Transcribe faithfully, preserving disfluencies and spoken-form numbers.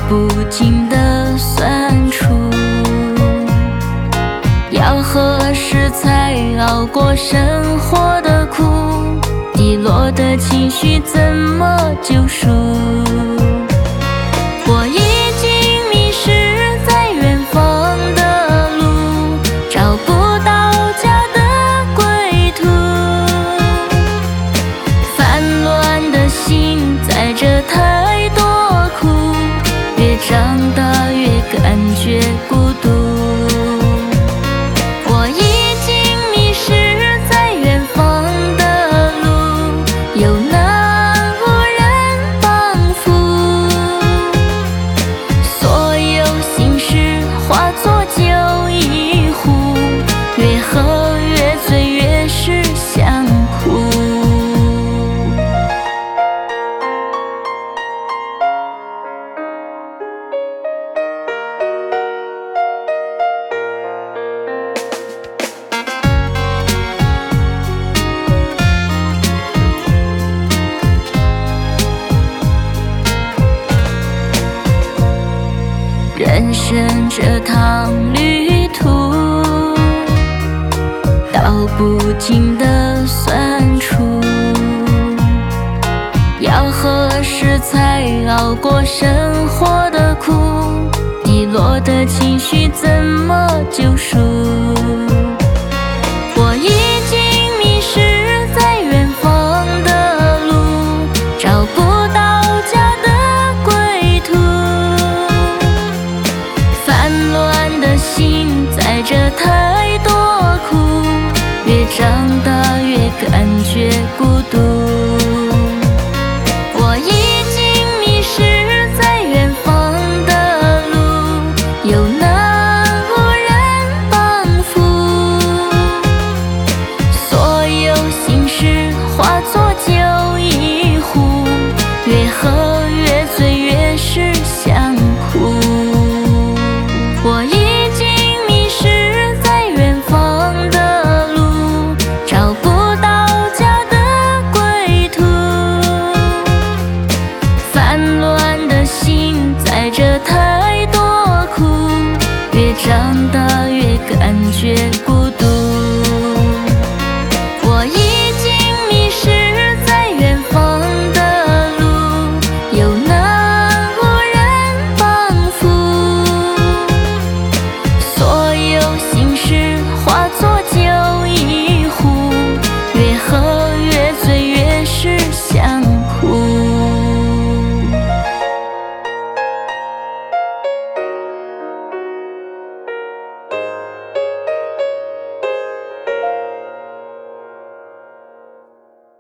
不尽的酸楚。要何时才熬过生活的苦？低落的情绪怎么救赎？我已经迷失在远方的路，找不到家的归途。烦乱的心载着太多苦，越长大越感觉孤独。我已经迷失在远方的路，有难无人帮扶。所有心事化作酒一壶，越喝越醉，越是想哭。人生这趟旅途，道不尽的酸楚。要何时才熬过生活的苦？低落的情绪怎么救赎？我已经迷失在远方的路，找不到家的归途。烦乱的心载着太多苦，越长大越感觉孤独。